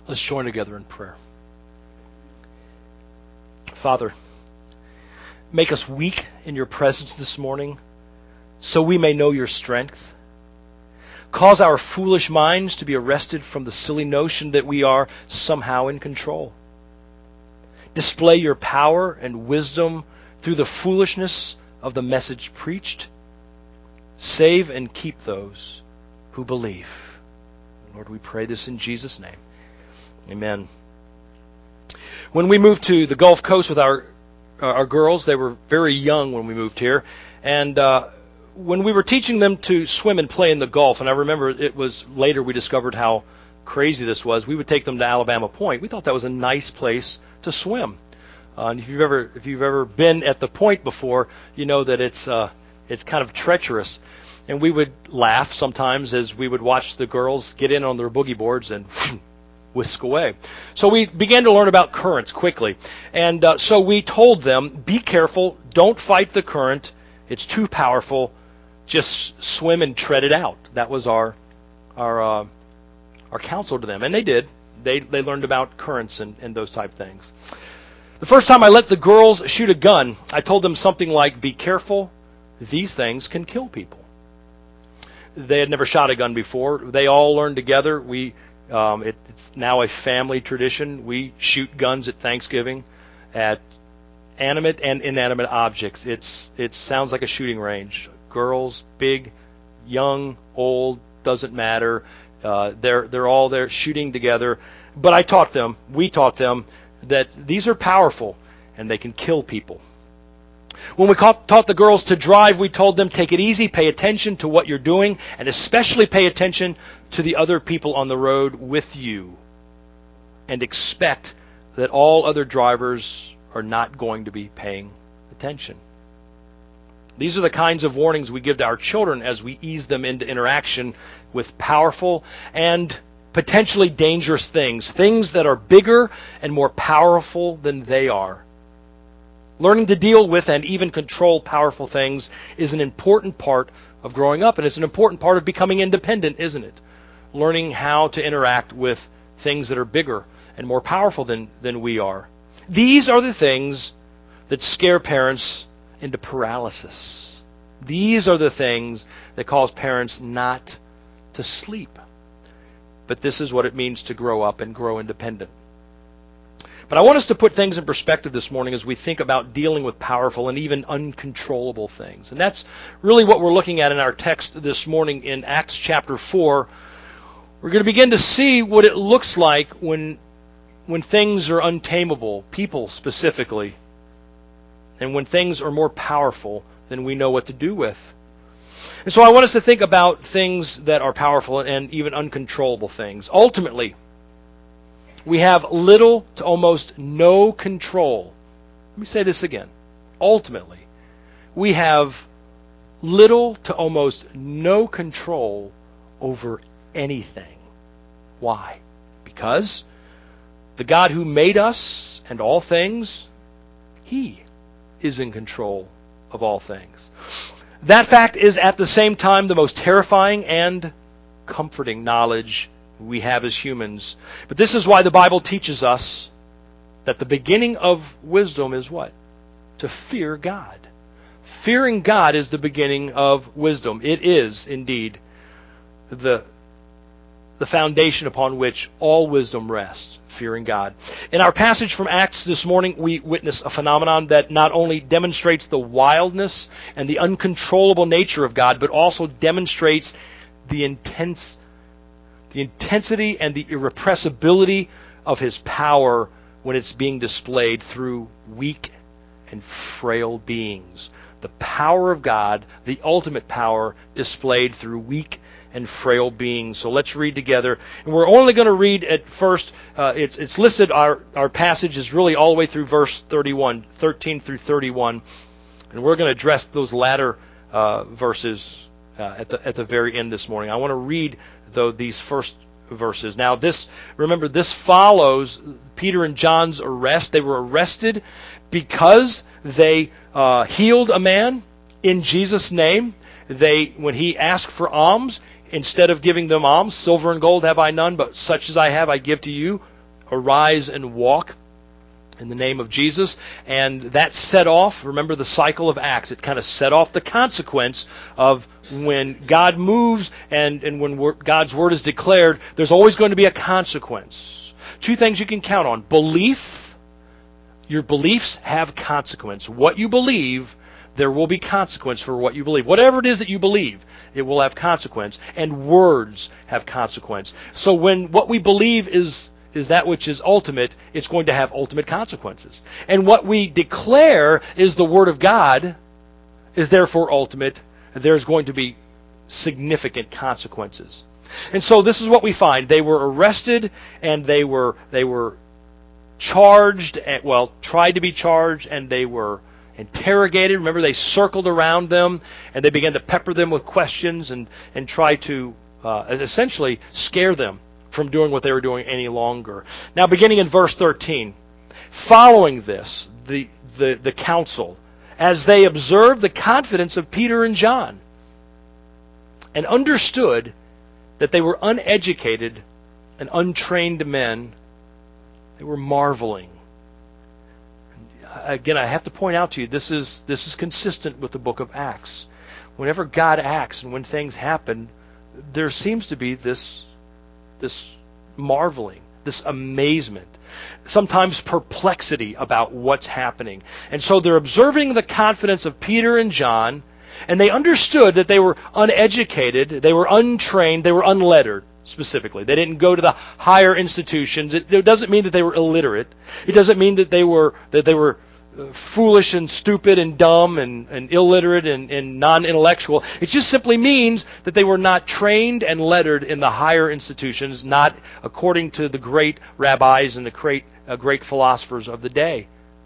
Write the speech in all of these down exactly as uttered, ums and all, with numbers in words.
Let's join together in prayer. Father, make us weak in your presence this morning so we may know your strength. Cause our foolish minds to be arrested from the silly notion that we are somehow in control. Display your power and wisdom through the foolishness of the message preached. Save and keep those who believe. Lord, we pray this in Jesus' name. Amen. When we moved to the Gulf Coast with our our girls, they were very young when we moved here, and uh, when we were teaching them to swim and play in the Gulf, and I remember it was later we discovered how crazy this was. We would take them to Alabama Point. We thought that was a nice place to swim. Uh, and if you've ever if you've ever been at the point before, you know that it's uh, it's kind of treacherous. And we would laugh sometimes as we would watch the girls get in on their boogie boards and whisk away. So we began to learn about currents quickly. And uh, so we told them, be careful, don't fight the current. It's too powerful. Just swim and tread it out. That was our our uh, our counsel to them. And they did. They they learned about currents and, and those type things. The first time I let the girls shoot a gun, I told them something like, be careful, these things can kill people. They had never shot a gun before. They all learned together. We Um, it, it's now a family tradition. We shoot guns at Thanksgiving at animate and inanimate objects. It's it sounds like a shooting range. Girls, big, young, old, doesn't matter. Uh, they're they're all there shooting together. But I taught them, we taught them that these are powerful and they can kill people. When we taught the girls to drive, we told them, take it easy, pay attention to what you're doing, and especially pay attention to the other people on the road with you. And expect that all other drivers are not going to be paying attention. These are the kinds of warnings we give to our children as we ease them into interaction with powerful and potentially dangerous things, things that are bigger and more powerful than they are. Learning to deal with and even control powerful things is an important part of growing up, and it's an important part of becoming independent, isn't it? Learning how to interact with things that are bigger and more powerful than, than we are. These are the things that scare parents into paralysis. These are the things that cause parents not to sleep. But this is what it means to grow up and grow independent. But I want us to put things in perspective this morning as we think about dealing with powerful and even uncontrollable things. And that's really what we're looking at in our text this morning in Acts chapter four. We're going to begin to see what it looks like when, when things are untamable, people specifically, and when things are more powerful than we know what to do with. And so I want us to think about things that are powerful and even uncontrollable things. Ultimately, we have little to almost no control. Let me say this again. Ultimately, we have little to almost no control over anything. Why? Because the God who made us and all things, He is in control of all things. That fact is at the same time the most terrifying and comforting knowledge we have as humans. But this is why the Bible teaches us that the beginning of wisdom is what? To fear God. Fearing God is the beginning of wisdom. It is indeed the, the foundation upon which all wisdom rests, fearing God. In our passage from Acts this morning, we witness a phenomenon that not only demonstrates the wildness and the uncontrollable nature of God, but also demonstrates the intense the intensity and the irrepressibility of His power when it's being displayed through weak and frail beings. The power of God, the ultimate power, displayed through weak and frail beings. So let's read together. And we're only going to read at first, uh, it's it's listed, our, our passage is really all the way through verse thirty-one, thirteen through thirty-one. And we're going to address those latter uh, verses uh, at the at the very end this morning. I want to read though these first verses. Now this, remember, this follows Peter and John's arrest. They were arrested because they uh, healed a man in Jesus' name. They, when he asked for alms, instead of giving them alms, silver and gold have I none, but such as I have I give to you. arise and walk in the name of Jesus. And that set off, remember the cycle of Acts, it kind of set off the consequence of when God moves and, and when God's word is declared, there's always going to be a consequence. Two things you can count on. Belief. Your beliefs have consequence. What you believe, there will be consequence for what you believe. Whatever it is that you believe, it will have consequence. And words have consequence. So when what we believe is is that which is ultimate, it's going to have ultimate consequences. And what we declare is the Word of God is therefore ultimate. There's going to be significant consequences. And so this is what we find. They were arrested and they were they were charged, and, well, tried to be charged, and they were interrogated. Remember, they circled around them and they began to pepper them with questions and, and try to uh, essentially scare them from doing what they were doing any longer. Now, beginning in verse thirteen, following this, the, the, the council, as they observed the confidence of Peter and John, and understood that they were uneducated and untrained men, they were marveling. Again, I have to point out to you, this is this is consistent with the book of Acts. Whenever God acts and when things happen, there seems to be this this marveling, this amazement, sometimes perplexity about what's happening. And so they're observing the confidence of Peter and John, and they understood that they were uneducated, they were untrained, they were unlettered, specifically. They didn't go to the higher institutions. It, it doesn't mean that they were illiterate. It doesn't mean that they were that they were foolish and stupid and dumb and, and illiterate and, and non-intellectual. It just simply means that they were not trained and lettered in the higher institutions, not according to the great rabbis and the great, uh, great philosophers of the day.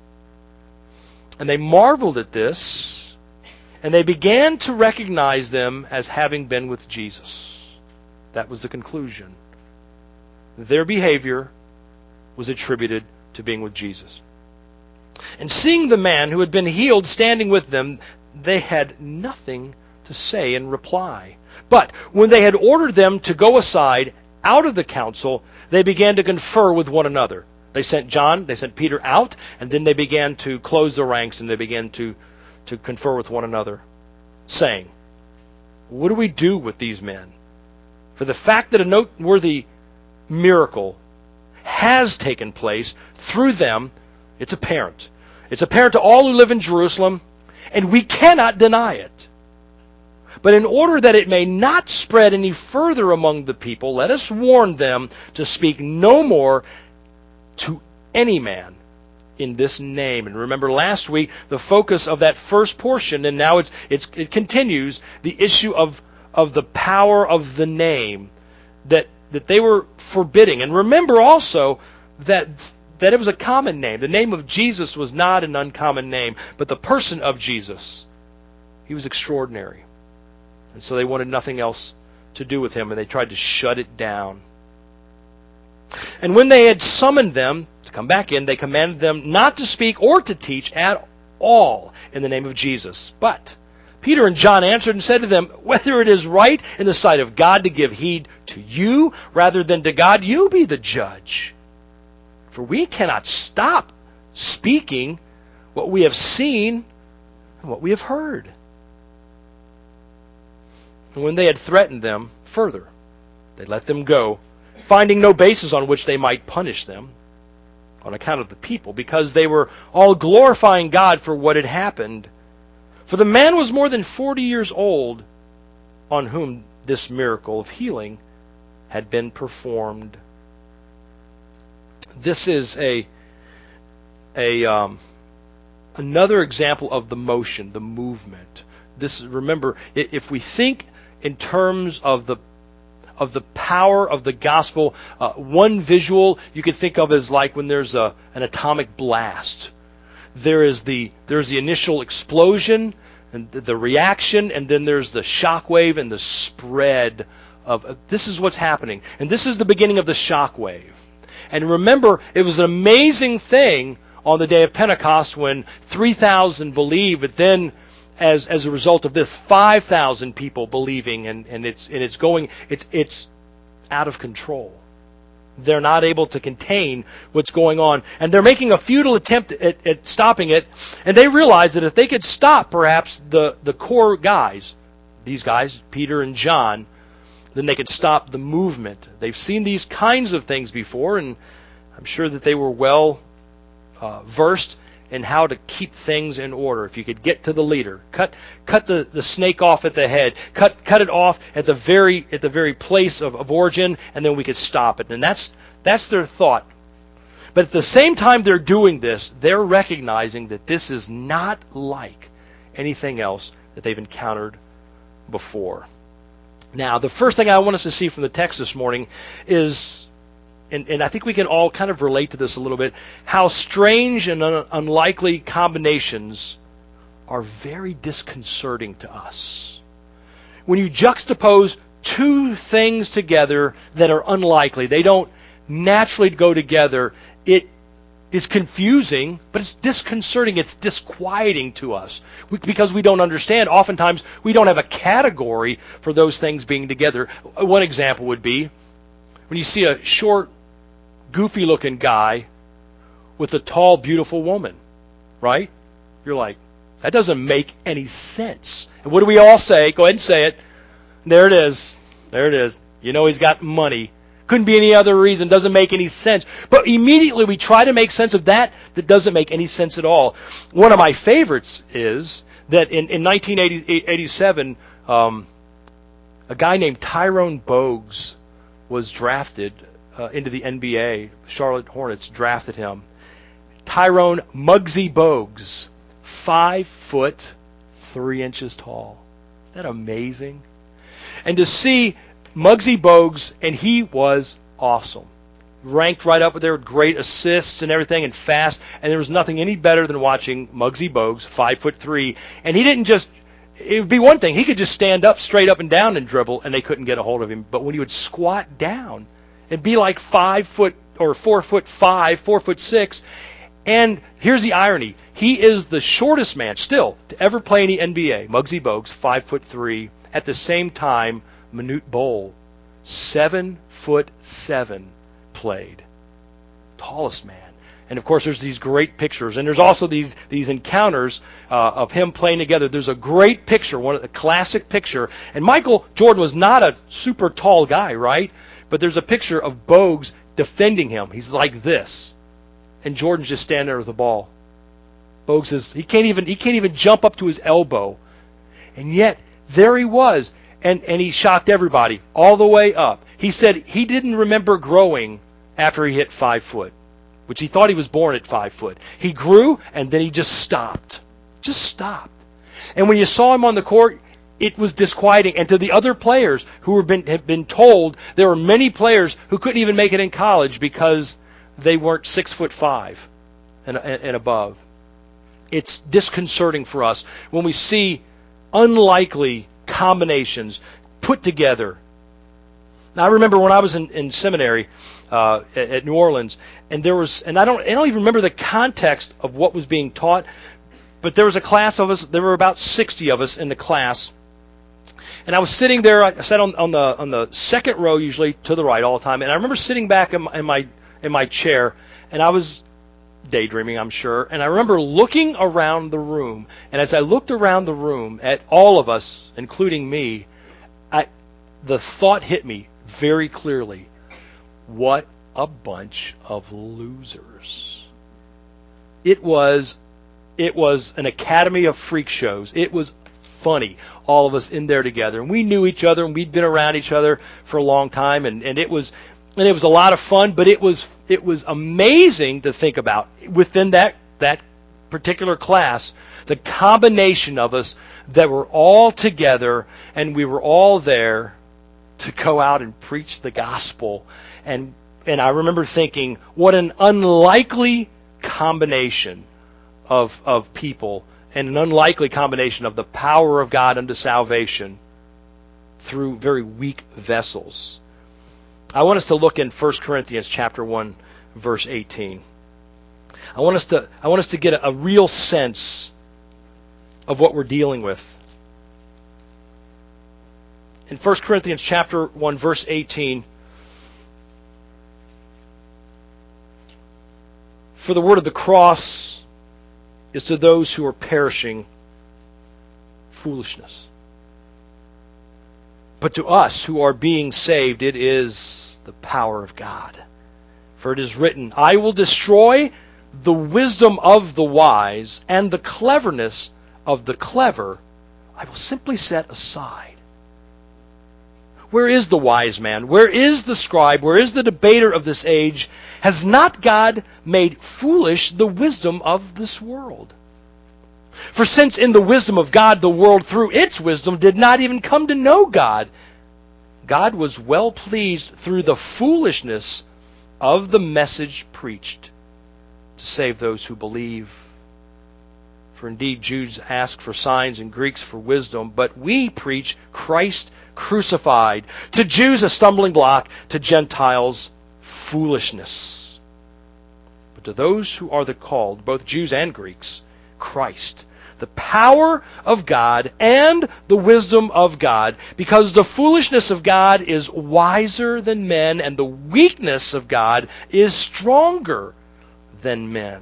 And they marveled at this, and they began to recognize them as having been with Jesus. That was the conclusion. Their behavior was attributed to being with Jesus. And seeing the man who had been healed standing with them, they had nothing to say in reply. But when they had ordered them to go aside out of the council, they began to confer with one another. They sent John, they sent Peter out, and then they began to close the ranks and they began to, to confer with one another, saying, "What do we do with these men? For the fact that a noteworthy miracle has taken place through them, it's apparent. It's apparent to all who live in Jerusalem, and we cannot deny it. But in order that it may not spread any further among the people, let us warn them to speak no more to any man in this name." And remember last week, the focus of that first portion, and now it's, it's it continues, the issue of, of the power of the name that, that they were forbidding. And remember also that that it was a common name. The name of Jesus was not an uncommon name, but the person of Jesus, he was extraordinary. And so they wanted nothing else to do with him, and they tried to shut it down. And when they had summoned them to come back in, they commanded them not to speak or to teach at all in the name of Jesus. But Peter and John answered and said to them, "Whether it is right in the sight of God to give heed to you rather than to God, you be the judge. For we cannot stop speaking what we have seen and what we have heard." And when they had threatened them further, they let them go, finding no basis on which they might punish them on account of the people, because they were all glorifying God for what had happened. For the man was more than forty years old on whom this miracle of healing had been performed. This is a a um, another example of the motion, the movement. This, remember, if we think in terms of the of the power of the gospel, uh, one visual you could think of as like when there's a an atomic blast. There is the there's the initial explosion and the, the reaction, and then there's the shock wave and the spread of. Uh, this is what's happening, and this is the beginning of the shock wave. And remember, it was an amazing thing on the day of Pentecost when three thousand believed, but then as as a result of this, five thousand people believing, and, and it's and it's going it's it's out of control. They're not able to contain what's going on. And they're making a futile attempt at, at stopping it. And they realize that if they could stop perhaps the, the core guys, these guys, Peter and John, then they could stop the movement. They've seen these kinds of things before, and I'm sure that they were well uh, versed in how to keep things in order. If you could get to the leader, cut cut the, the snake off at the head, cut cut it off at the very at the very place of, of origin, and then we could stop it. And that's that's their thought. But at the same time they're doing this, they're recognizing that this is not like anything else that they've encountered before. Now, the first thing I want us to see from the text this morning is, and, and I think we can all kind of relate to this a little bit, how strange and un- unlikely combinations are very disconcerting to us. When you juxtapose two things together that are unlikely, they don't naturally go together, it is confusing, but it's disconcerting, it's disquieting to us we, because we don't understand. Oftentimes, we don't have a category for those things being together. One example would be when you see a short, goofy-looking guy with a tall, beautiful woman, right? You're like, that doesn't make any sense. And what do we all say? Go ahead and say it. There it is. There it is. You know he's got money. Couldn't be any other reason. Doesn't make any sense. But immediately we try to make sense of that that doesn't make any sense at all. One of my favorites is that in, in nineteen eighty-seven, um, a guy named Tyrone Bogues was drafted uh, into the N B A. Charlotte Hornets drafted him. Tyrone Muggsy Bogues, five foot three inches tall. Isn't that amazing? And to see Muggsy Bogues, and he was awesome. Ranked right up there with great assists and everything and fast, and there was nothing any better than watching Muggsy Bogues, five foot three, and he didn't just, it would be one thing, he could just stand up straight up and down and dribble, and they couldn't get a hold of him, but when he would squat down and be like five foot, or four foot five, four foot six, and here's the irony, he is the shortest man still to ever play in the N B A, Muggsy Bogues, five foot three, at the same time, Manute Bol, seven foot seven, played. Tallest man. And of course, there's these great pictures, and there's also these these encounters uh, of him playing together. There's a great picture, one of the classic picture. And Michael Jordan was not a super tall guy, right? But there's a picture of Bogues defending him. He's like this, and Jordan's just standing there with the ball. Bogues is he can't even he can't even jump up to his elbow, and yet there he was. And, and he shocked everybody all the way up. He said he didn't remember growing after he hit five foot, which he thought he was born at five foot. He grew, and then he just stopped. Just stopped. And when you saw him on the court, it was disquieting. And to the other players who were been, had been told, there were many players who couldn't even make it in college because they weren't six foot five and, and, and above. It's disconcerting for us when we see unlikely combinations put together. Now I remember when I was in, in seminary uh, at, at New Orleans, and there was, and I don't, I don't even remember the context of what was being taught, but there was a class of us. There were about sixty of us in the class, and I was sitting there. I sat on, on the on the second row, usually to the right all the time, and I remember sitting back in my in my, in my chair, and I was daydreaming, I'm sure. And I remember looking around the room, and as I looked around the room at all of us, including me, I, the thought hit me very clearly, what a bunch of losers. It was, it was an academy of freak shows. It was funny, all of us in there together. And we knew each other, and we'd been around each other for a long time, and, and it was... And it was a lot of fun, but it was it was amazing to think about within that that particular class, the combination of us that were all together, and we were all there to go out and preach the gospel. And and I remember thinking, what an unlikely combination of of people, and an unlikely combination of the power of God unto salvation through very weak vessels. I want us to look in First Corinthians chapter one, verse eighteen. I want us to I want us to get a, a real sense of what we're dealing with. In First Corinthians chapter one, verse eighteen, For the word of the cross is to those who are perishing foolishness. But to us who are being saved, it is the power of God. For it is written, I will destroy the wisdom of the wise, and the cleverness of the clever I will simply set aside. Where is the wise man? Where is the scribe? Where is the debater of this age? Has not God made foolish the wisdom of this world? For since in the wisdom of God the world through its wisdom did not even come to know God, God was well pleased through the foolishness of the message preached to save those who believe. For indeed Jews ask for signs and Greeks for wisdom, but we preach Christ crucified, to Jews a stumbling block, to Gentiles foolishness. But to those who are the called, both Jews and Greeks, Christ, the power of God and the wisdom of God, because the foolishness of God is wiser than men, and the weakness of God is stronger than men.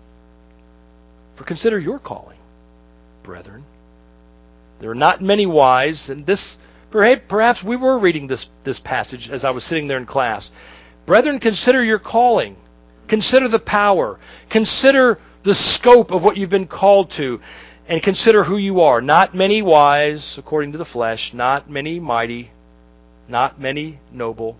For consider your calling, brethren. There are not many wise, and this perhaps we were reading this, this passage as I was sitting there in class. Brethren, consider your calling. Consider the power. Consider the scope of what you've been called to, and consider who you are. Not many wise, according to the flesh, not many mighty, not many noble.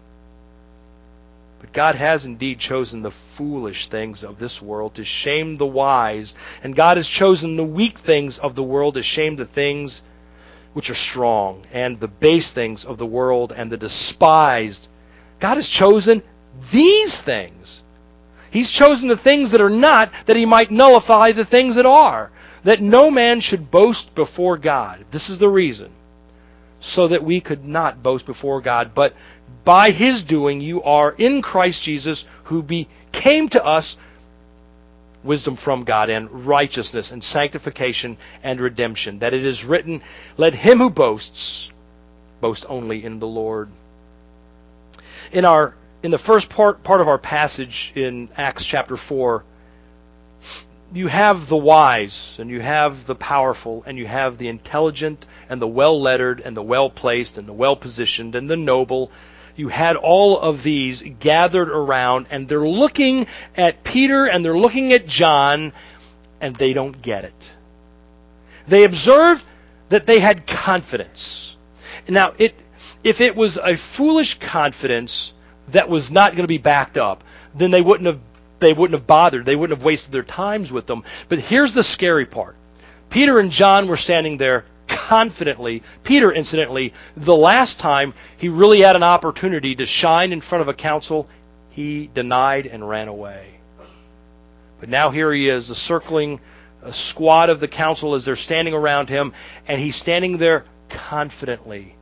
But God has indeed chosen the foolish things of this world to shame the wise, and God has chosen the weak things of the world to shame the things which are strong, and the base things of the world and the despised. God has chosen these things. He's chosen the things that are not, that he might nullify the things that are, that no man should boast before God. This is the reason. So that we could not boast before God, but by his doing you are in Christ Jesus, who became to us wisdom from God, and righteousness, and sanctification, and redemption. That it is written, let him who boasts, boast only in the Lord. In our in the first part, part of our passage in Acts chapter four, you have the wise, and you have the powerful, and you have the intelligent, and the well-lettered, and the well-placed, and the well-positioned, and the noble. You had all of these gathered around, and they're looking at Peter and they're looking at John, and they don't get it. They observed that they had confidence. Now, it, if it was a foolish confidence that was not going to be backed up, then they wouldn't have they wouldn't have bothered. They wouldn't have wasted their times with them. But here's the scary part. Peter and John were standing there confidently. Peter, incidentally, the last time he really had an opportunity to shine in front of a council, he denied and ran away. But now here he is, circling a squad of the council as they're standing around him, and he's standing there confidently.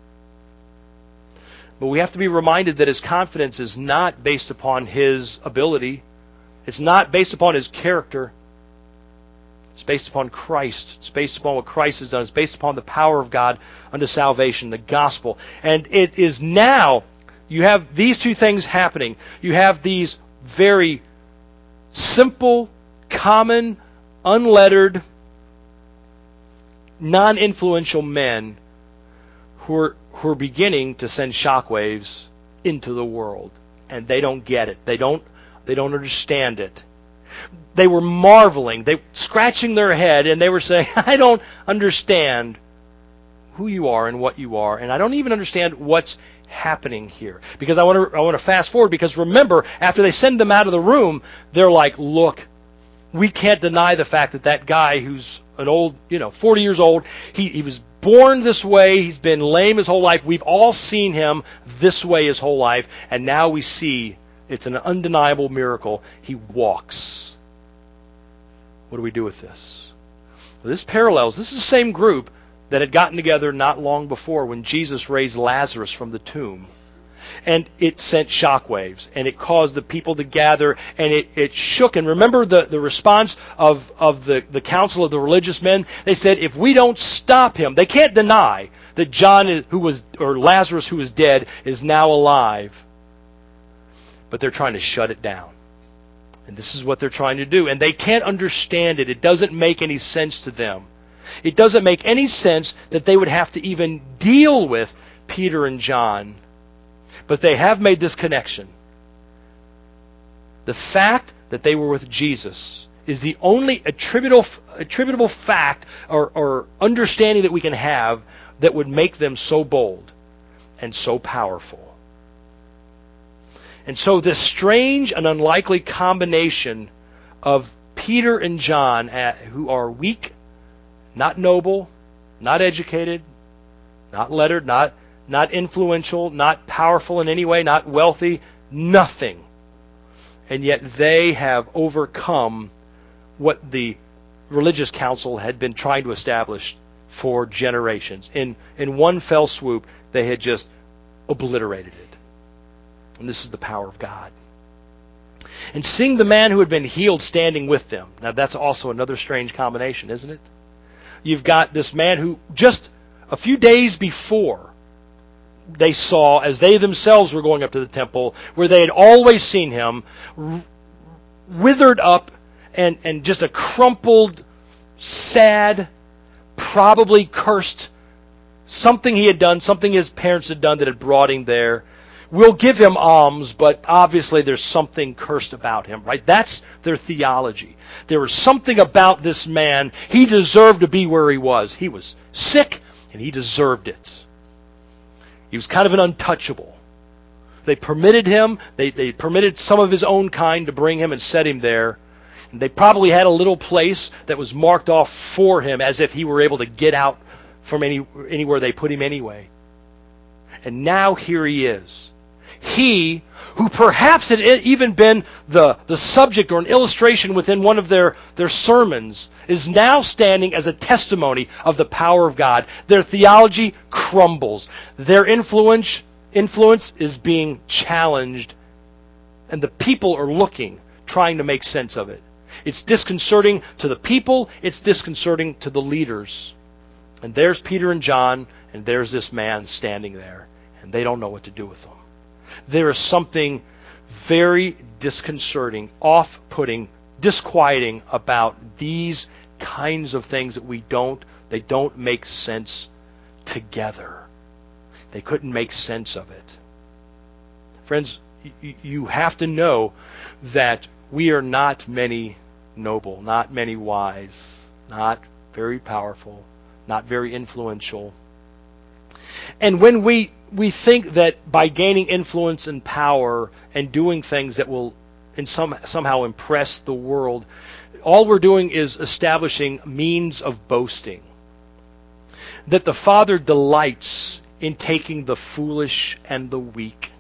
But we have to be reminded that his confidence is not based upon his ability. It's not based upon his character. It's based upon Christ. It's based upon what Christ has done. It's based upon the power of God unto salvation, the gospel. And it is now, you have these two things happening. You have these very simple, common, unlettered, non-influential men who are, who are beginning to send shockwaves into the world. And they don't get it. They don't, they don't understand it. They were marveling, they scratching their head, and they were saying, I don't understand who you are and what you are, and I don't even understand what's happening here. Because I want to I want to fast forward, because remember, after they send them out of the room, they're like, look, we can't deny the fact that that guy who's an old, you know, forty years old, he, he was born this way, he's been lame his whole life, we've all seen him this way his whole life, and now we see it's an undeniable miracle. He walks. What do we do with this? Well, this parallels, this is the same group that had gotten together not long before when Jesus raised Lazarus from the tomb. And it sent shockwaves, and it caused the people to gather, and it, it shook. And remember the, the response of, of the, the council of the religious men? They said, if we don't stop him, they can't deny that John, who was, or Lazarus, who was dead, is now alive. But they're trying to shut it down. And this is what they're trying to do. And they can't understand it. It doesn't make any sense to them. It doesn't make any sense that they would have to even deal with Peter and John. But they have made this connection. The fact that they were with Jesus is the only attributable, attributable fact or, or understanding that we can have that would make them so bold and so powerful. And so this strange and unlikely combination of Peter and John, who are weak, not noble, not educated, not lettered, not, not influential, not powerful in any way, not wealthy, nothing. And yet they have overcome what the religious council had been trying to establish for generations. In, in one fell swoop, they had just obliterated it. And this is the power of God. And seeing the man who had been healed standing with them. Now that's also another strange combination, isn't it? You've got this man who just a few days before they saw, as they themselves were going up to the temple, where they had always seen him, withered up and, and just a crumpled, sad, probably cursed, something he had done, something his parents had done that had brought him there. We'll give him alms, but obviously there's something cursed about him, right? That's their theology. There was something about this man. He deserved to be where he was. He was sick, and he deserved it. He was kind of an untouchable. They permitted him, they, they permitted some of his own kind to bring him and set him there. And they probably had a little place that was marked off for him as if he were able to get out from any anywhere they put him anyway. And now here he is. He, who perhaps had even been the, the subject or an illustration within one of their, their sermons, is now standing as a testimony of the power of God. Their theology crumbles. Their influence, influence is being challenged, and the people are looking, trying to make sense of it. It's disconcerting to the people. It's disconcerting to the leaders. And there's Peter and John, and there's this man standing there, and they don't know what to do with them. There is something very disconcerting, off-putting, disquieting about these kinds of things that we don't, they don't make sense together. They couldn't make sense of it. Friends, you have to know that we are not many noble, not many wise, not very powerful, not very influential. And when we we think that by gaining influence and power and doing things that will in some somehow impress the world, all we're doing is establishing means of boasting. That the Father delights in taking the foolish and the weak.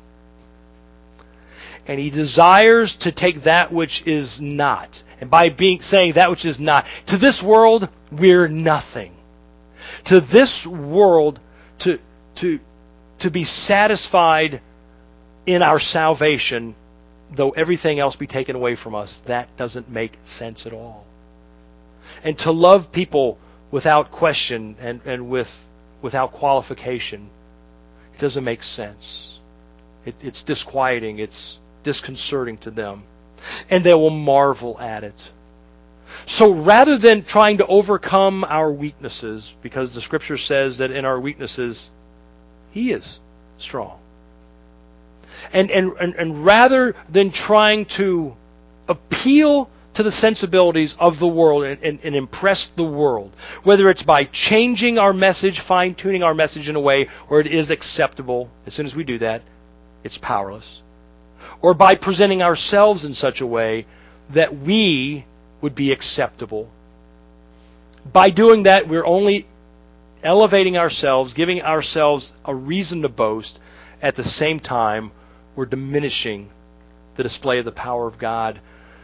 And he desires to take that which is not. And by being saying that which is not, to this world, we're nothing. To this world, to to to be satisfied in our salvation, though everything else be taken away from us, that doesn't make sense at all. And to love people without question and, and with without qualification, it doesn't make sense. It, it's disquieting, it's disconcerting to them. And they will marvel at it. So rather than trying to overcome our weaknesses, because the Scripture says that in our weaknesses, He is strong. And, and, and, and rather than trying to appeal to the sensibilities of the world and, and, and impress the world, whether it's by changing our message, fine-tuning our message in a way where it is acceptable, as soon as we do that, it's powerless. Or by presenting ourselves in such a way that we would be acceptable. By doing that, we're only elevating ourselves, giving ourselves a reason to boast. At the same time, we're diminishing the display of the power of God.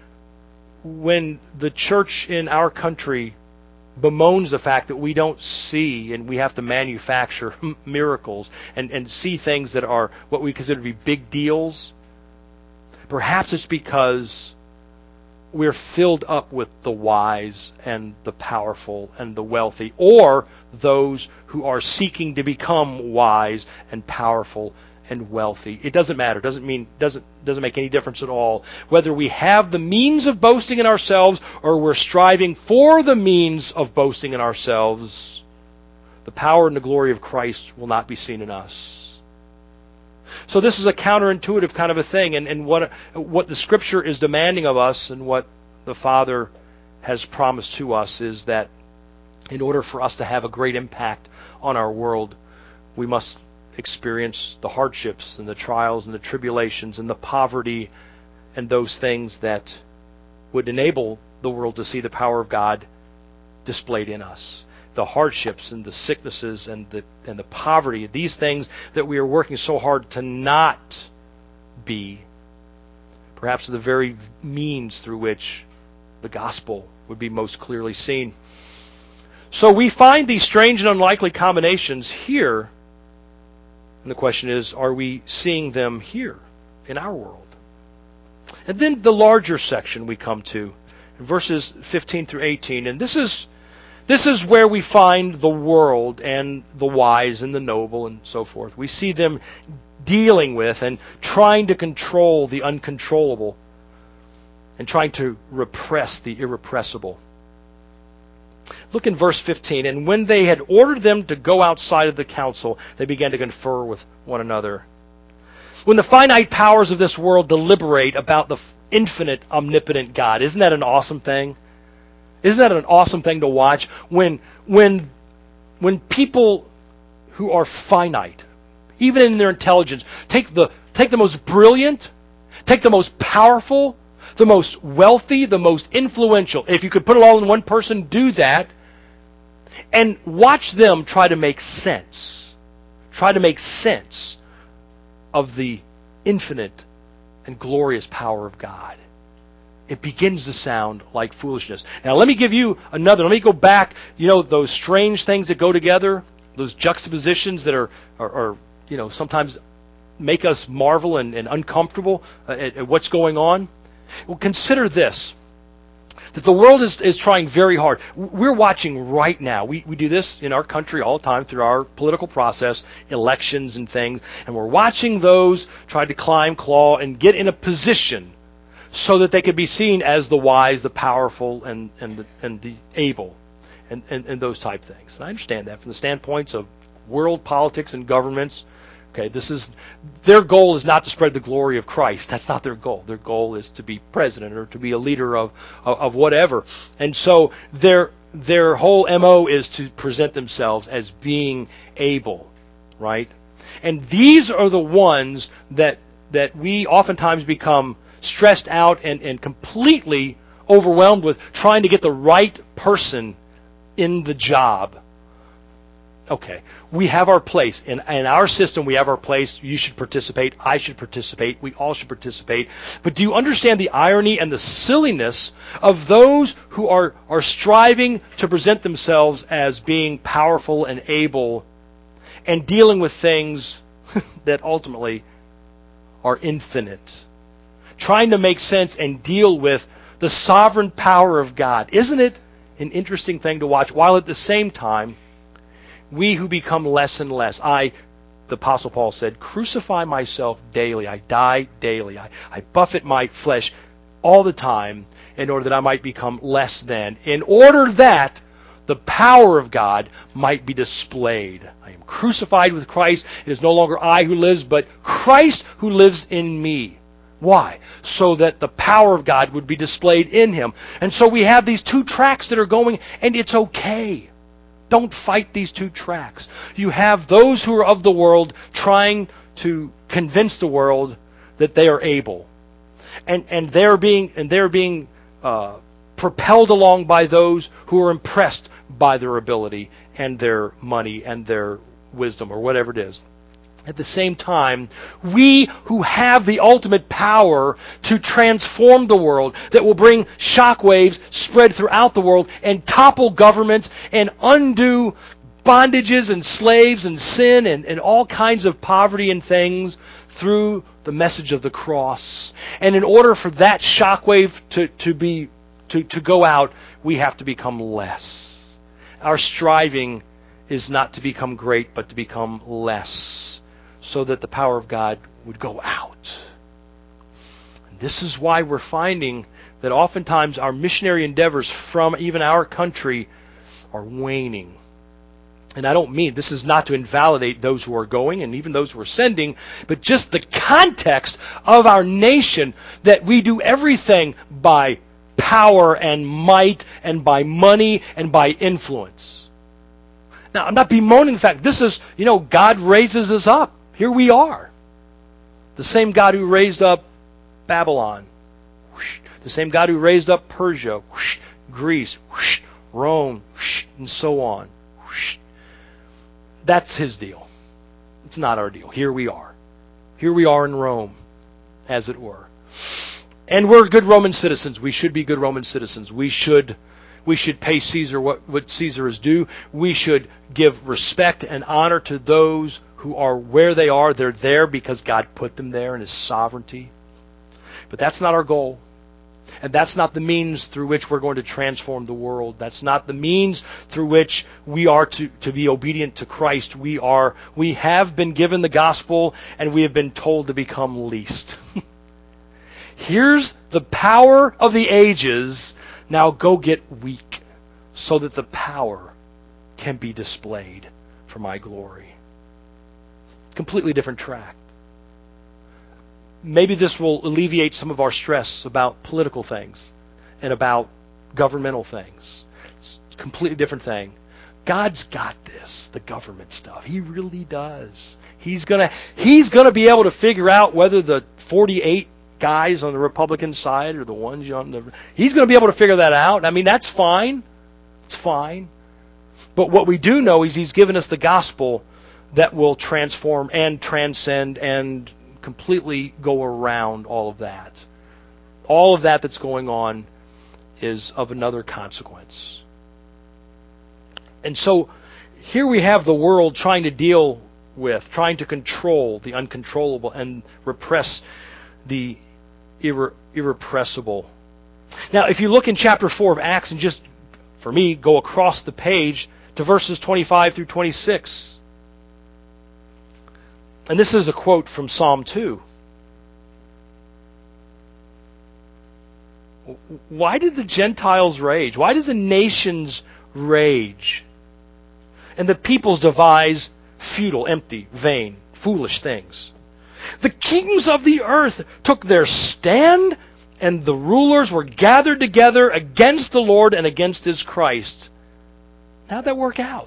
When the church in our country bemoans the fact that we don't see and we have to manufacture miracles and, and see things that are what we consider to be big deals, perhaps it's because we're filled up with the wise and the powerful and the wealthy, or those who are seeking to become wise and powerful and wealthy. It doesn't matter. It doesn't mean doesn't doesn't make any difference at all. Whether we have the means of boasting in ourselves or we're striving for the means of boasting in ourselves, the power and the glory of Christ will not be seen in us. So this is a counterintuitive kind of a thing, and, and what what the Scripture is demanding of us and what the Father has promised to us is that in order for us to have a great impact on our world, we must experience the hardships and the trials and the tribulations and the poverty and those things that would enable the world to see the power of God displayed in us. The hardships and the sicknesses and the and the poverty, these things that we are working so hard to not be, perhaps are the very means through which the gospel would be most clearly seen. So we find these strange and unlikely combinations here. And the question is, are we seeing them here in our world? And then the larger section we come to, verses fifteen through eighteen. And this is this is where we find the world and the wise and the noble and so forth. We see them dealing with and trying to control the uncontrollable and trying to repress the irrepressible. Look in verse fifteen. And when they had ordered them to go outside of the council, they began to confer with one another. When the finite powers of this world deliberate about the infinite, omnipotent God, isn't that an awesome thing? Isn't that an awesome thing to watch? When, when, when people who are finite, even in their intelligence, take the, take the most brilliant, take the most powerful, the most wealthy, the most influential. If you could put it all in one person, do that. And watch them try to make sense. Try to make sense of the infinite and glorious power of God. It begins to sound like foolishness. Now let me give you another. Let me go back. You know, those strange things that go together, those juxtapositions that are, are, are you know, sometimes make us marvel and, and uncomfortable at, at what's going on. Well, consider this, that the world is, is trying very hard. We're watching right now. We, we do this in our country all the time through our political process, elections and things, and we're watching those try to climb, claw, and get in a position so that they could be seen as the wise, the powerful, and, and, the, and the able, and, and, and those type things. And I understand that from the standpoints of world politics and governments. Okay, this is their goal is not to spread the glory of Christ. That's not their goal. Their goal is to be president or to be a leader of of, of whatever. And so their their whole M O is to present themselves as being able, right? And these are the ones that that we oftentimes become stressed out and, and completely overwhelmed with trying to get the right person in the job. Okay, we have our place. In, in our system, we have our place. You should participate. I should participate. We all should participate. But do you understand the irony and the silliness of those who are, are striving to present themselves as being powerful and able and dealing with things that ultimately are infinite? Trying to make sense and deal with the sovereign power of God. Isn't it an interesting thing to watch? While at the same time, we who become less and less, I, the Apostle Paul said, crucify myself daily. I die daily. I, I buffet my flesh all the time in order that I might become less than, in order that the power of God might be displayed. I am crucified with Christ. It is no longer I who lives, but Christ who lives in me. Why? So that the power of God would be displayed in him. And so we have these two tracks that are going, and it's okay. Don't fight these two tracks. You have those who are of the world trying to convince the world that they are able, and and they're being and they're being uh, propelled along by those who are impressed by their ability and their money and their wisdom or whatever it is. At the same time, we who have the ultimate power to transform the world, that will bring shockwaves spread throughout the world and topple governments and undo bondages and slaves and sin and, and all kinds of poverty and things through the message of the cross. And in order for that shockwave to, to be to, to go out, we have to become less. Our striving is not to become great, but to become less, so that the power of God would go out. And this is why we're finding that oftentimes our missionary endeavors from even our country are waning. And I don't mean, this is not to invalidate those who are going and even those who are sending, but just the context of our nation, that we do everything by power and might and by money and by influence. Now, I'm not bemoaning the fact, this is, you know, God raises us up. Here we are. The same God who raised up Babylon. Whoosh. The same God who raised up Persia, whoosh. Greece, whoosh. Rome, whoosh. And so on. Whoosh. That's his deal. It's not our deal. Here we are. Here we are in Rome, as it were. And we're good Roman citizens. We should be good Roman citizens. We should we should pay Caesar what, what Caesar is due. We should give respect and honor to those who are where they are. They're there because God put them there in his sovereignty. But that's not our goal. And that's not the means through which we're going to transform the world. That's not the means through which we are to, to be obedient to Christ. We are, we have been given the gospel and we have been told to become least. Here's the power of the ages. Now go get weak so that the power can be displayed for my glory. Completely different track. Maybe this will alleviate some of our stress about political things and about governmental things. It's a completely different thing. God's got this, the government stuff. He really does. He's gonna He's gonna be able to figure out whether the forty-eight guys on the Republican side or the ones on the He's gonna be able to figure that out. I mean, that's fine. It's fine. But what we do know is he's given us the gospel that will transform and transcend and completely go around all of that. All of that that's going on is of another consequence. And so here we have the world trying to deal with, trying to control the uncontrollable and repress the irre- irrepressible. Now, if you look in chapter four of Acts and just, for me, go across the page to verses twenty-five through twenty-six. And this is a quote from Psalm two. Why did the Gentiles rage? Why did the nations rage? And the peoples devise futile, empty, vain, foolish things. The kings of the earth took their stand, and the rulers were gathered together against the Lord and against his Christ. How'd that work out?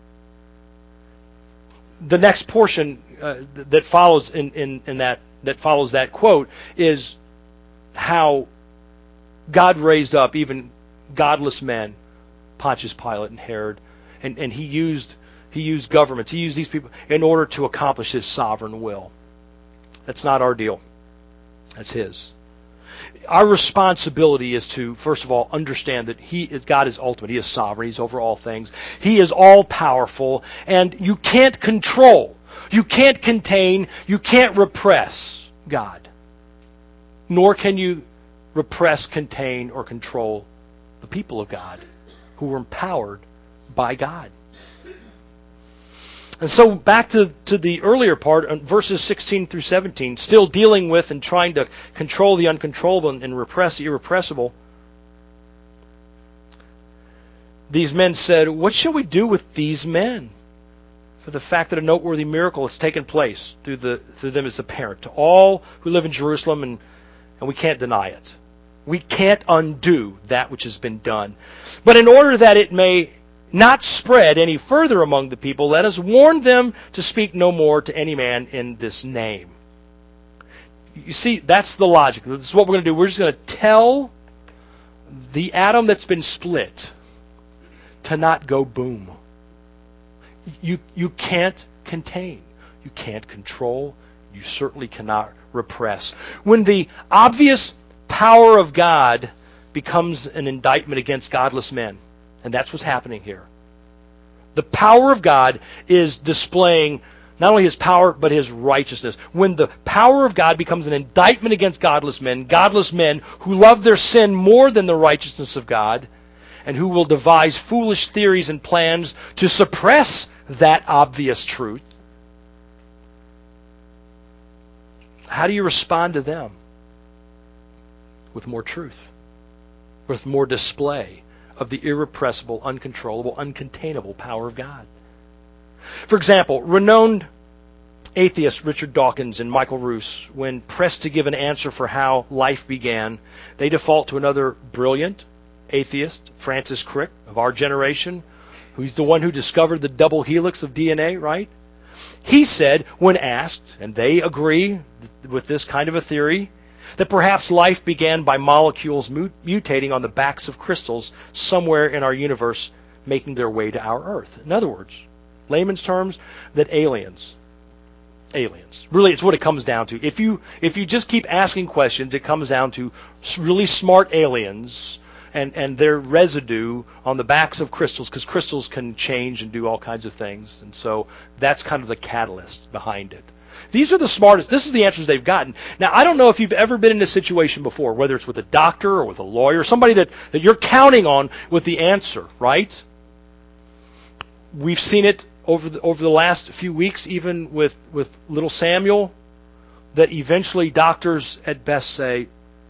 The next portion uh, that follows in, in, in that that follows that quote is how God raised up even godless men, Pontius Pilate and Herod, and, and he used he used governments, he used these people in order to accomplish his sovereign will. That's not our deal. That's his. Our responsibility is to, first of all, understand that He is, God is ultimate. He is sovereign. He's over all things. He is all-powerful, and you can't control, you can't contain, you can't repress God. Nor can you repress, contain, or control the people of God who were empowered by God. And so back to, to the earlier part, verses sixteen through seventeen, still dealing with and trying to control the uncontrollable and, and repress the irrepressible. These men said, "What shall we do with these men? For the fact that a noteworthy miracle has taken place through the through them is apparent to all who live in Jerusalem, and, and we can't deny it. We can't undo that which has been done. But in order that it may not spread any further among the people, let us warn them to speak no more to any man in this name." You see, that's the logic. This is what we're going to do. We're just going to tell the atom that's been split to not go boom. You, you can't contain. You can't control. You certainly cannot repress. When the obvious power of God becomes an indictment against godless men, and that's what's happening here. The power of God is displaying not only his power, but his righteousness. When the power of God becomes an indictment against godless men, godless men who love their sin more than the righteousness of God, and who will devise foolish theories and plans to suppress that obvious truth, how do you respond to them? With more truth, with more display of the irrepressible, uncontrollable, uncontainable power of God. For example, renowned atheists Richard Dawkins and Michael Roos, when pressed to give an answer for how life began, they default to another brilliant atheist, Francis Crick, of our generation, who's the one who discovered the double helix of D N A, right? He said, when asked, and they agree with this kind of a theory, that perhaps life began by molecules mutating on the backs of crystals somewhere in our universe, making their way to our Earth. In other words, layman's terms, that aliens, aliens, really it's what it comes down to. If you if you just keep asking questions, it comes down to really smart aliens and, and their residue on the backs of crystals, because crystals can change and do all kinds of things. And so that's kind of the catalyst behind it. These are the smartest. This is the answers they've gotten. Now, I don't know if you've ever been in a situation before, whether it's with a doctor or with a lawyer, somebody that, that you're counting on with the answer, right? We've seen it over the, over the last few weeks, even with, with little Samuel, that eventually doctors at best say,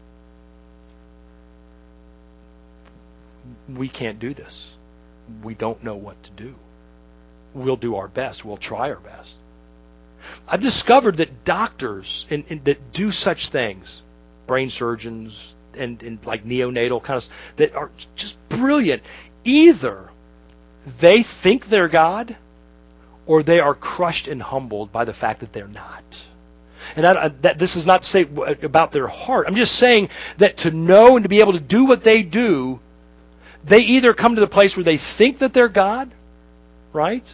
we can't do this. We don't know what to do. We'll do our best. We'll try our best. I've discovered that doctors in, in, that do such things, brain surgeons and, and like neonatal kind of, that are just brilliant. Either they think they're God, or they are crushed and humbled by the fact that they're not. And I, that this is not to say about their heart. I'm just saying that to know and to be able to do what they do, they either come to the place where they think that they're God, right?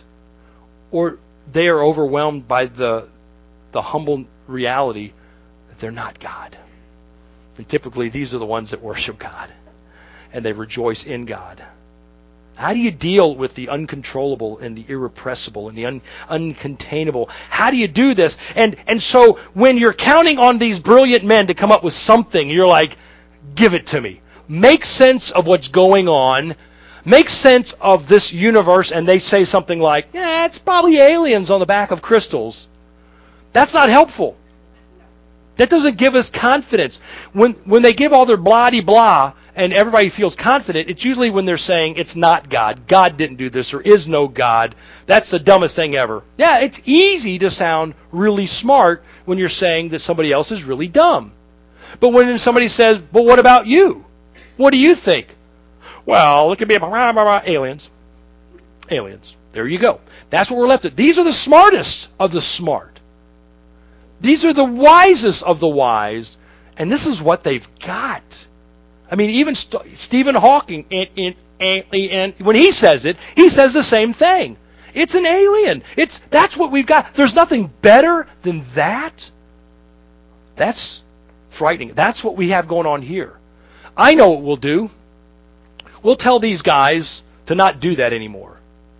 Or they are overwhelmed by the the humble reality that they're not God. And typically these are the ones that worship God and they rejoice in God. How do you deal with the uncontrollable and the irrepressible and the un, uncontainable? How do you do this? And and so when you're counting on these brilliant men to come up with something, you're like, give it to me. Make sense of what's going on. Make sense of this universe, and they say something like, yeah, it's probably aliens on the back of crystals. That's not helpful. That doesn't give us confidence. When when they give all their blah-de-blah and everybody feels confident, it's usually when they're saying it's not God. God didn't do this. There is no God. That's the dumbest thing ever. Yeah, it's easy to sound really smart when you're saying that somebody else is really dumb. But when somebody says, well, what about you? What do you think? Well, it could be blah, blah, blah, aliens. Aliens. There you go. That's what we're left with. These are the smartest of the smart. These are the wisest of the wise. And this is what they've got. I mean, even St- Stephen Hawking, in, in, in, in, when he says it, he says the same thing. It's an alien. It's That's what we've got. There's nothing better than that. That's frightening. That's what we have going on here. I know what we'll do. We'll tell these guys to not do that anymore.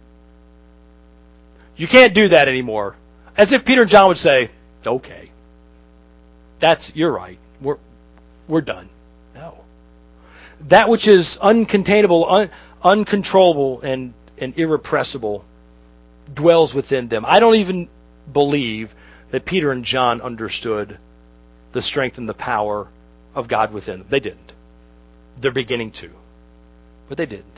You can't do that anymore. As if Peter and John would say, okay, that's, you're right. We're, we're done. No. That which is uncontainable, un, uncontrollable, and, and irrepressible dwells within them. I don't even believe that Peter and John understood the strength and the power of God within them. They didn't. They're beginning to. But they didn't.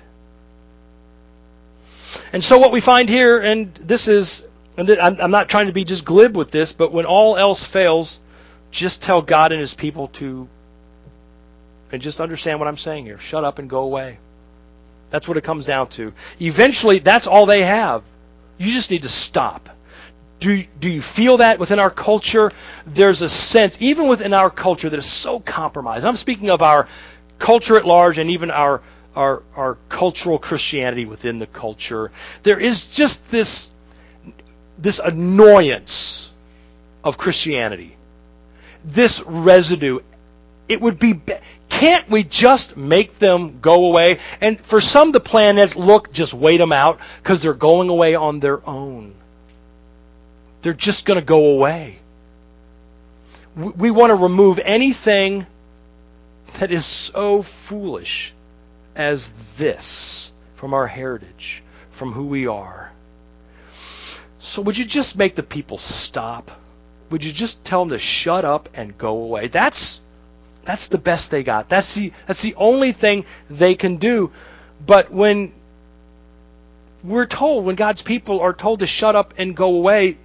And so what we find here, and this is, and I'm not trying to be just glib with this, but when all else fails, just tell God and His people to, and just understand what I'm saying here. Shut up and go away. That's what it comes down to. Eventually, that's all they have. You just need to stop. Do, do you feel that within our culture? There's a sense, even within our culture, that is so compromised. I'm speaking of our culture at large and even our Our, our cultural Christianity within the culture. There is just this, this annoyance of Christianity. This residue. It would be, can't we just make them go away? And for some, the plan is, look, just wait them out because they're going away on their own. They're just going to go away. We, we want to remove anything that is so foolish as this from our heritage, from who we are. So would you just make the people stop? would you just tell them to shut up and go away? That's that's the best they got. That's the that's the only thing they can do. But when we're told, when God's people are told to shut up and go away,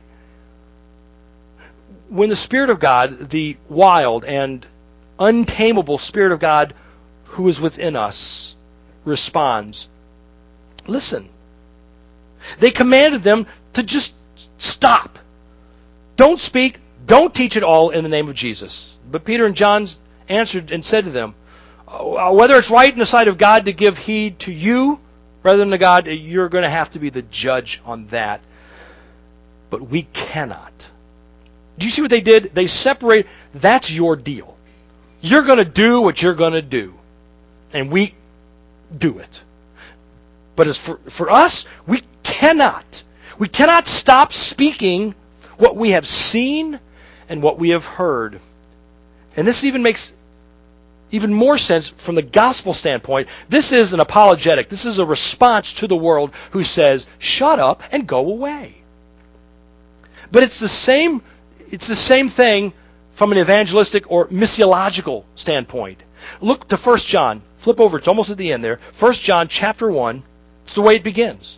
when the Spirit of God, the wild and untamable Spirit of God who is within us, responds, listen. They commanded them to just stop. Don't speak. Don't teach at all in the name of Jesus. But Peter and John answered and said to them, whether it's right in the sight of God to give heed to you rather than to God, you're going to have to be the judge on that. But we cannot. Do you see what they did? They separate. That's your deal. You're going to do what you're going to do. And we do it. But as for, for us, we cannot. We cannot stop speaking what we have seen and what we have heard. And this even makes even more sense from the gospel standpoint. This is an apologetic. This is a response to the world who says, shut up and go away. But it's the same, it's the same thing from an evangelistic or missiological standpoint. Look to First John. Flip over. It's almost at the end there. First John chapter one. It's the way it begins.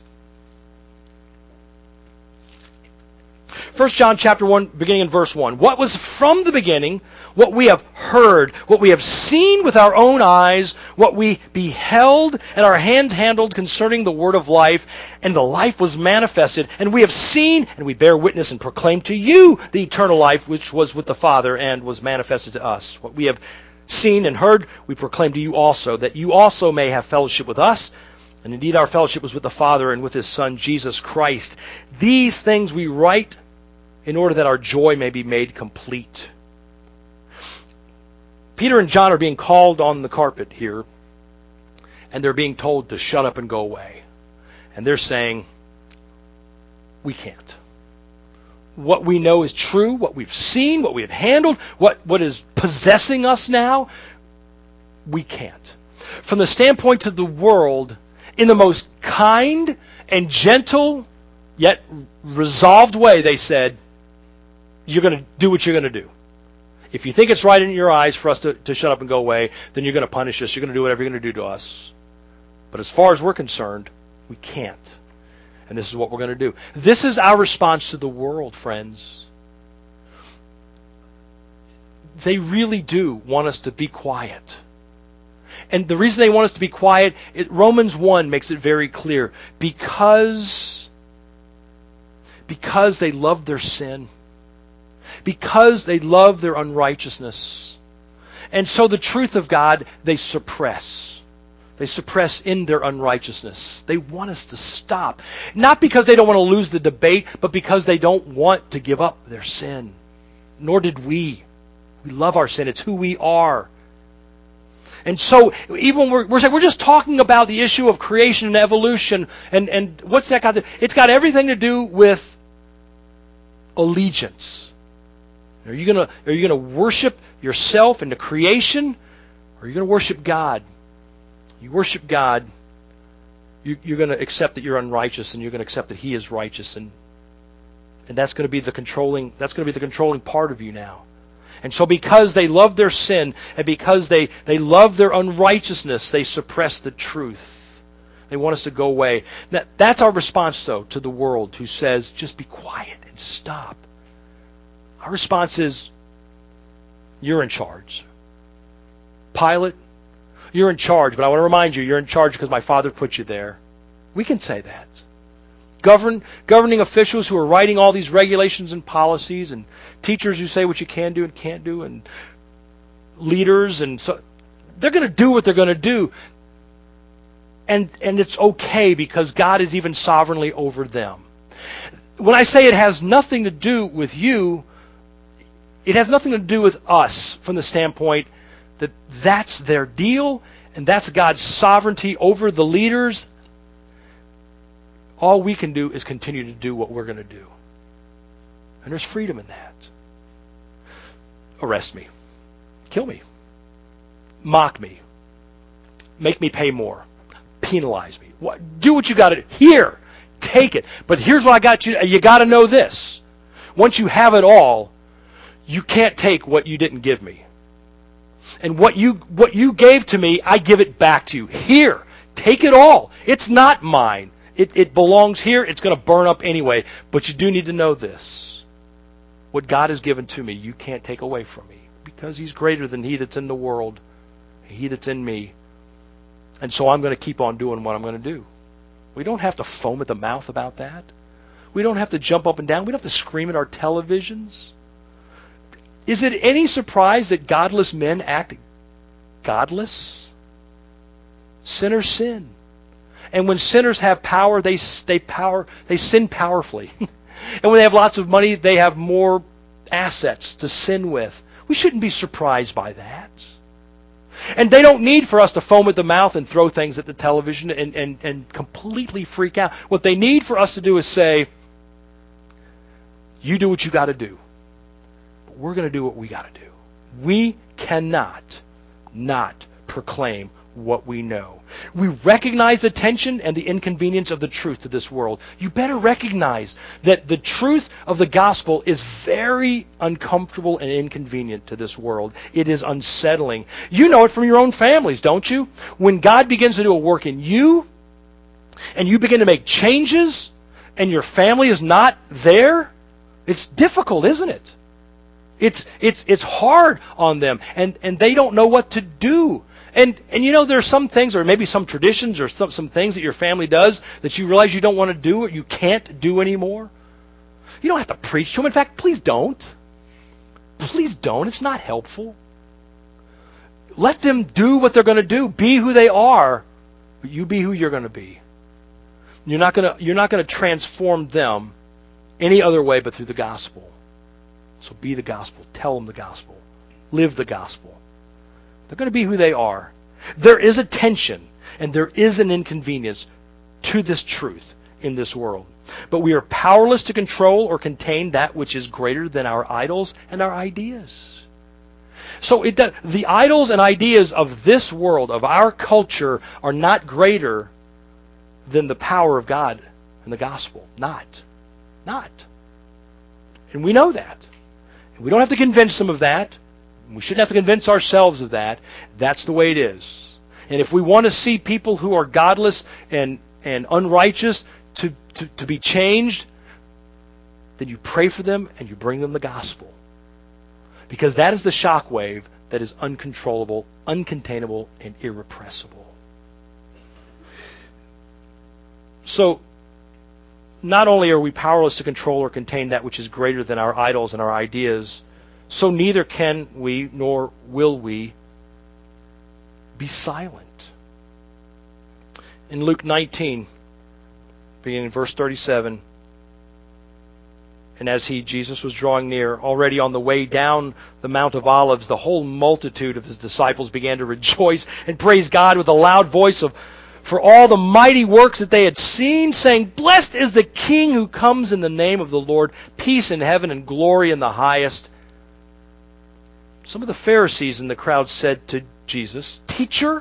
First John chapter one, beginning in verse one. What was from the beginning, what we have heard, what we have seen with our own eyes, what we beheld and our hand handled concerning the word of life, and the life was manifested, and we have seen, and we bear witness and proclaim to you the eternal life which was with the Father and was manifested to us. What we have seen and heard, we proclaim to you also, that you also may have fellowship with us. And indeed our fellowship was with the Father and with His Son, Jesus Christ. These things we write in order that our joy may be made complete. Peter and John are being called on the carpet here, and they're being told to shut up and go away. And they're saying, we can't. What we know is true, what we've seen, what we have handled, what, what is possessing us now, we can't. From the standpoint of the world, in the most kind and gentle, yet resolved way, they said, you're going to do what you're going to do. If you think it's right in your eyes for us to, to shut up and go away, then you're going to punish us. You're going to do whatever you're going to do to us. But as far as we're concerned, we can't. And this is what we're going to do. This is our response to the world, friends. They really do want us to be quiet. And the reason they want us to be quiet, it, Romans one makes it very clear. Because, because they love their sin. Because they love their unrighteousness. And so the truth of God, they suppress. They suppress in their unrighteousness. They want us to stop. Not because they don't want to lose the debate, but because they don't want to give up their sin. Nor did we. We love our sin. It's who we are. And so, even when we're, we're saying we're just talking about the issue of creation and evolution, and, and what's that got to, it's got everything to do with allegiance. Are you gonna are you gonna worship yourself and the creation, or are you gonna worship God? You worship God, you, you're gonna accept that you're unrighteous, and you're gonna accept that He is righteous, and and that's gonna be the controlling that's gonna be the controlling part of you now. And so because they love their sin, and because they, they love their unrighteousness, they suppress the truth. They want us to go away. That, that's our response, though, to the world who says, just be quiet and stop. Our response is, you're in charge. Pilate, you're in charge, but I want to remind you, you're in charge because my Father put you there. We can say that. Govern, governing officials who are writing all these regulations and policies, and teachers who say what you can do and can't do, and leaders, and so they're going to do what they're going to do, and and it's okay because God is even sovereignly over them. When I say it has nothing to do with you, it has nothing to do with us from the standpoint that that's their deal, and that's God's sovereignty over the leaders. All we can do is continue to do what we're going to do. And there's freedom in that. Arrest me. Kill me. Mock me. Make me pay more. Penalize me. What, do what you got to do. Here. Take it. But here's what I got you. You got to know this. Once you have it all, you can't take what you didn't give me. And what you what you gave to me, I give it back to you. Here, take it all. It's not mine. It, it belongs here. It's going to burn up anyway. But you do need to know this. What God has given to me, you can't take away from me. Because he's greater than he that's in the world. He that's in me. And so I'm going to keep on doing what I'm going to do. We don't have to foam at the mouth about that. We don't have to jump up and down. We don't have to scream at our televisions. Is it any surprise that godless men act godless? Sinners sin. And when sinners have power, they they power they sin powerfully. And when they have lots of money, they have more assets to sin with. We shouldn't be surprised by that. And they don't need for us to foam at the mouth and throw things at the television and, and, and completely freak out. What they need for us to do is say, you do what you got to do. But we're going to do what we got to do. We cannot not proclaim what we know. We recognize the tension and the inconvenience of the truth to this world. You better recognize that the truth of the gospel is very uncomfortable and inconvenient to this world. It is unsettling. You know it from your own families, don't you? When God begins to do a work in you, and you begin to make changes, and your family is not there, it's difficult, isn't it? It's it's it's hard on them, and, and they don't know what to do. And and you know, there's some things, or maybe some traditions, or some, some things that your family does that you realize you don't want to do or you can't do anymore. You don't have to preach to them. In fact, please don't. Please don't. It's not helpful. Let them do what they're going to do. Be who they are, but you be who you're going to be. You're not going to you're not going to transform them any other way but through the gospel. So be the gospel. Tell them the gospel. Live the gospel. They're going to be who they are. There is a tension and there is an inconvenience to this truth in this world. But we are powerless to control or contain that which is greater than our idols and our ideas. So it does, the idols and ideas of this world, of our culture, are not greater than the power of God and the gospel. Not. Not. And we know that. And we don't have to convince them of that. We shouldn't have to convince ourselves of that. That's the way it is. And if we want to see people who are godless and, and unrighteous to, to, to be changed, then you pray for them and you bring them the gospel. Because that is the shockwave that is uncontrollable, uncontainable, and irrepressible. So, not only are we powerless to control or contain that which is greater than our idols and our ideas, so neither can we nor will we be silent. In Luke nineteen, beginning in verse thirty-seven, and as he, Jesus, was drawing near, already on the way down the Mount of Olives, the whole multitude of his disciples began to rejoice and praise God with a loud voice of for all the mighty works that they had seen, saying, "Blessed is the King who comes in the name of the Lord, peace in heaven and glory in the highest." Some of the Pharisees in the crowd said to Jesus, "Teacher,"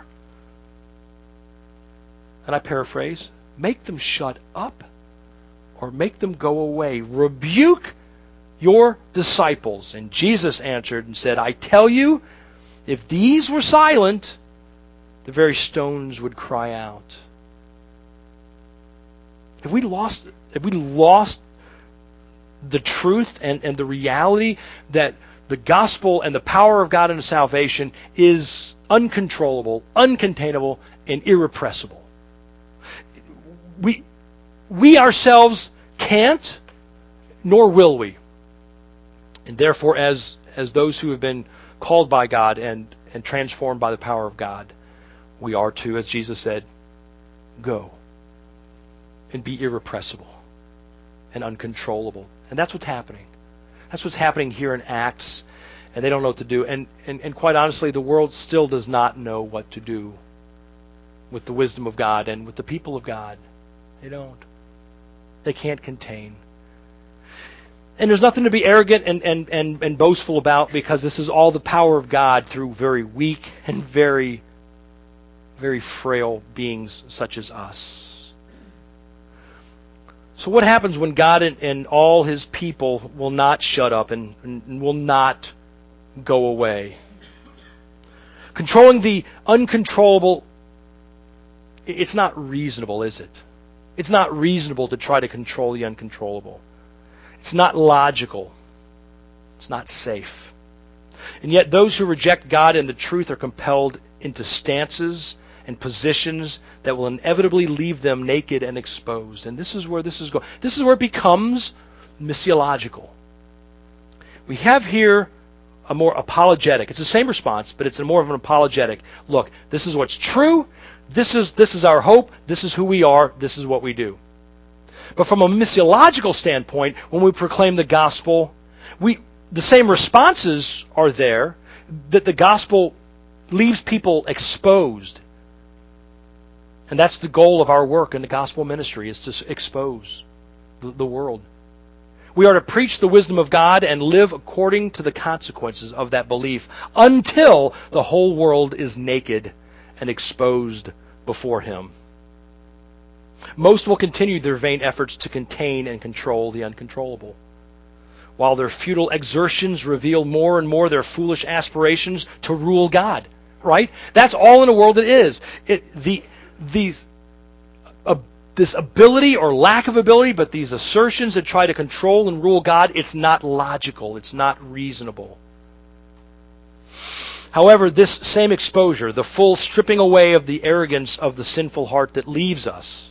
and I paraphrase, "make them shut up or make them go away. Rebuke your disciples." And Jesus answered and said, "I tell you, if these were silent, the very stones would cry out." Have we lost, have we lost the truth and, and the reality that the gospel and the power of God into salvation is uncontrollable, uncontainable, and irrepressible? We, we ourselves can't, nor will we. And therefore, as, as those who have been called by God and, and transformed by the power of God, we are to, as Jesus said, go and be irrepressible and uncontrollable. And that's what's happening. That's what's happening here in Acts, and they don't know what to do. And, and, and quite honestly, the world still does not know what to do with the wisdom of God and with the people of God. They don't. They can't contain. And there's nothing to be arrogant and, and, and, and boastful about, because this is all the power of God through very weak and very, very frail beings such as us. So what happens when God and, and all his people will not shut up and, and will not go away? Controlling the uncontrollable, it's not reasonable, is it? It's not reasonable to try to control the uncontrollable. It's not logical. It's not safe. And yet those who reject God and the truth are compelled into stances and positions that will inevitably leave them naked and exposed. And this is where this is going. This is where it becomes missiological. We have here a more apologetic. It's the same response, but it's a more of an apologetic. Look, this is what's true. This is this is our hope. This is who we are. This is what we do. But from a missiological standpoint, when we proclaim the gospel, we the same responses are there, that the gospel leaves people exposed. And that's the goal of our work in the gospel ministry, is to expose the, the world. We are to preach the wisdom of God and live according to the consequences of that belief until the whole world is naked and exposed before him. Most will continue their vain efforts to contain and control the uncontrollable, while their futile exertions reveal more and more their foolish aspirations to rule God. Right? That's all in the world it is. It, the these uh, this ability or lack of ability, but these assertions that try to control and rule God, it's not logical. It's not reasonable. However, this same exposure, the full stripping away of the arrogance of the sinful heart that leaves us,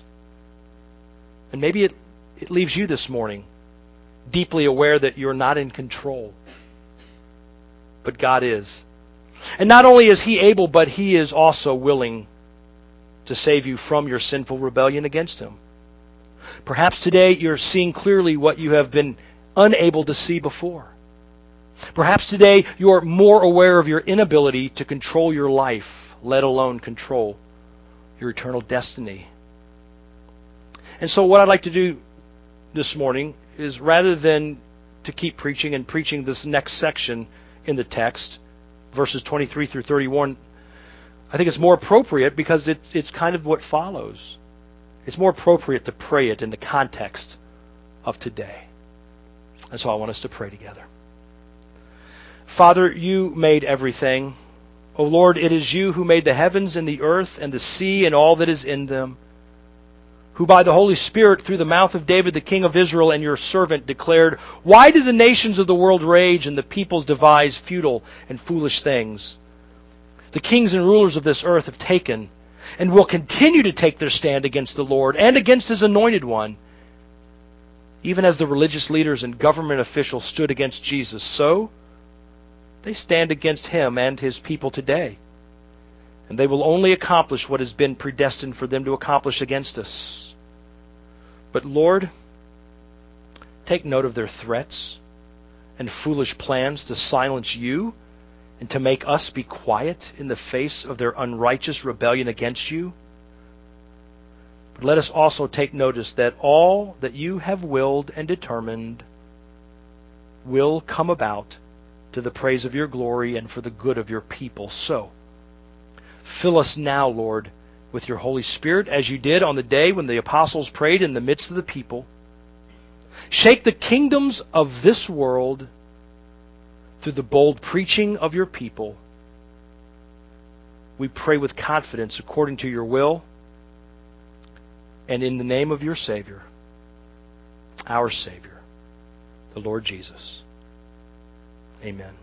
and maybe it, it leaves you this morning, deeply aware that you're not in control, but God is. And not only is he able, but he is also willing to save you from your sinful rebellion against him. Perhaps today you're seeing clearly what you have been unable to see before. Perhaps today you are more aware of your inability to control your life, let alone control your eternal destiny. And so what I'd like to do this morning is, rather than to keep preaching and preaching this next section in the text, verses twenty-three through thirty-one, I think it's more appropriate, because it's, it's kind of what follows. It's more appropriate to pray it in the context of today. And so I want us to pray together. Father, you made everything. O Lord, it is you who made the heavens and the earth and the sea and all that is in them, who by the Holy Spirit, through the mouth of David, the king of Israel, and your servant, declared, "Why do the nations of the world rage and the peoples devise futile and foolish things? The kings and rulers of this earth have taken and will continue to take their stand against the Lord and against his anointed one. Even as the religious leaders and government officials stood against Jesus, so they stand against him and his people today. And they will only accomplish what has been predestined for them to accomplish against us. But Lord, take note of their threats and foolish plans to silence you and to make us be quiet in the face of their unrighteous rebellion against you. But let us also take notice that all that you have willed and determined will come about to the praise of your glory and for the good of your people. So, fill us now, Lord, with your Holy Spirit, as you did on the day when the apostles prayed in the midst of the people. Shake the kingdoms of this world through the bold preaching of your people. We pray with confidence according to your will and in the name of your Savior, our Savior, the Lord Jesus. Amen.